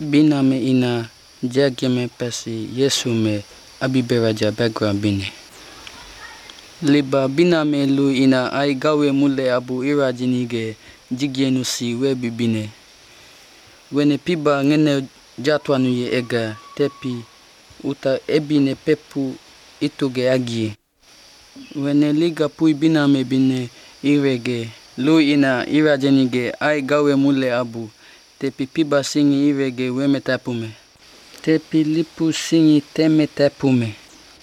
Biname ina jageme pesi Yesu me abiberaja background bine. Liba biname lu ina ai gawe mule abu irajinige jigienusi webi bine. Wene piba ngene jatwanu ye ega tepi uta ebine pepu ituge agie. Wene liga pui biname bine irege lu ina irajinige ai gawe mule abu tepi piba singi irege weme tapume. Tepi lipu singi teme tapume.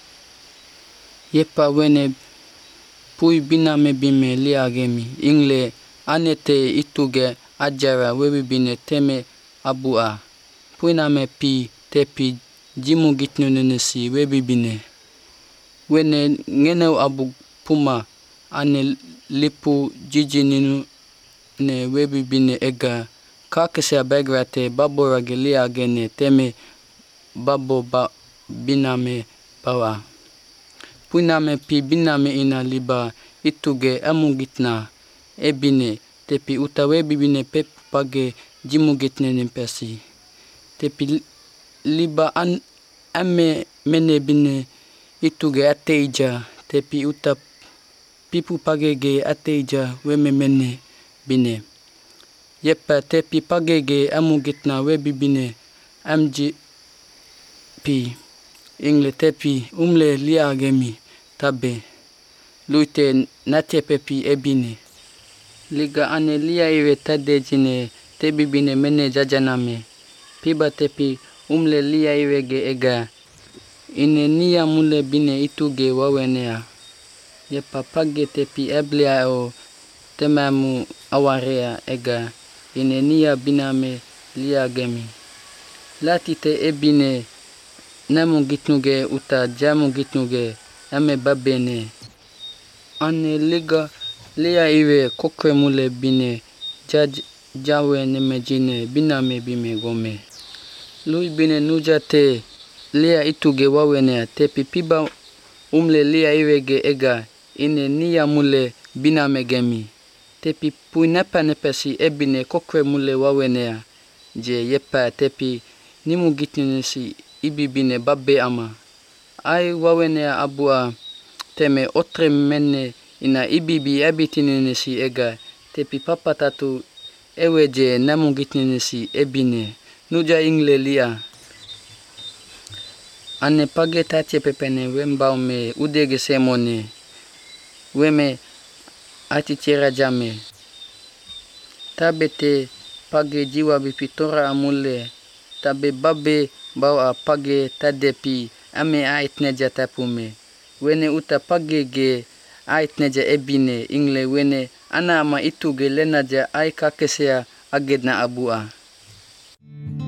Yepa wene pui biname bime liagemi ingle anete ituge ajara webi bine teme abua. Puiname pi tepi jimu gitnununesi webi bine. Wene ngeneu abu puma ane lipu jijininu ne webi bine ega kakesea begrate baborage liagene teme babo biname bawa. Puiname pi biname ina liba ituge amugitna ebine tepi uta webi bine pepu page jimu gitnene pesi. Tepi liba ame mene bine ituge ateija tepi uta pipu pagege ateija weme mene bine. Yepa tepi pagege amugitna webi bine amji pi ingle tepi umle liagemi tabe luite natiepepi ebine. Liga ane lia ire tadejine tebi bine mene jajaname. Piba tepi umle lia irege ega ine nia mule bine ituge wawenea. Yepa page tepi eblia o temamu awarea ega ine nia biname liagemi. Latite ebine nemu gitnuge uta jamu gitnuge ame babene. Ane liga lia ire kokre mule bine jawe nemejine biname bime gome. Lui bine nujate lia ituge wawenea tepi piba umle lia irege ega ine nia mule biname gemi. Tepi pui nepa nepesi ebine kokre mule wawenea je yepa tepi nimu gitnunesi ibibine babbe ama. Ai wawenea abua teme otre mene ina ibibi abitinunesi ega tepi papatatu eweje namu gitnunesi ebine. Nuja ingle lia. Ane page tatie pepene wembaume udege semone. Weme atitiera jame. Tabete page jiwa bipitora amule. Tabe babe bawa page tadepi ame aitneja tapume. Wene uta pagege aitneja ebine ingle wene ana ama ituge lenaja ai kakesea agedna abua.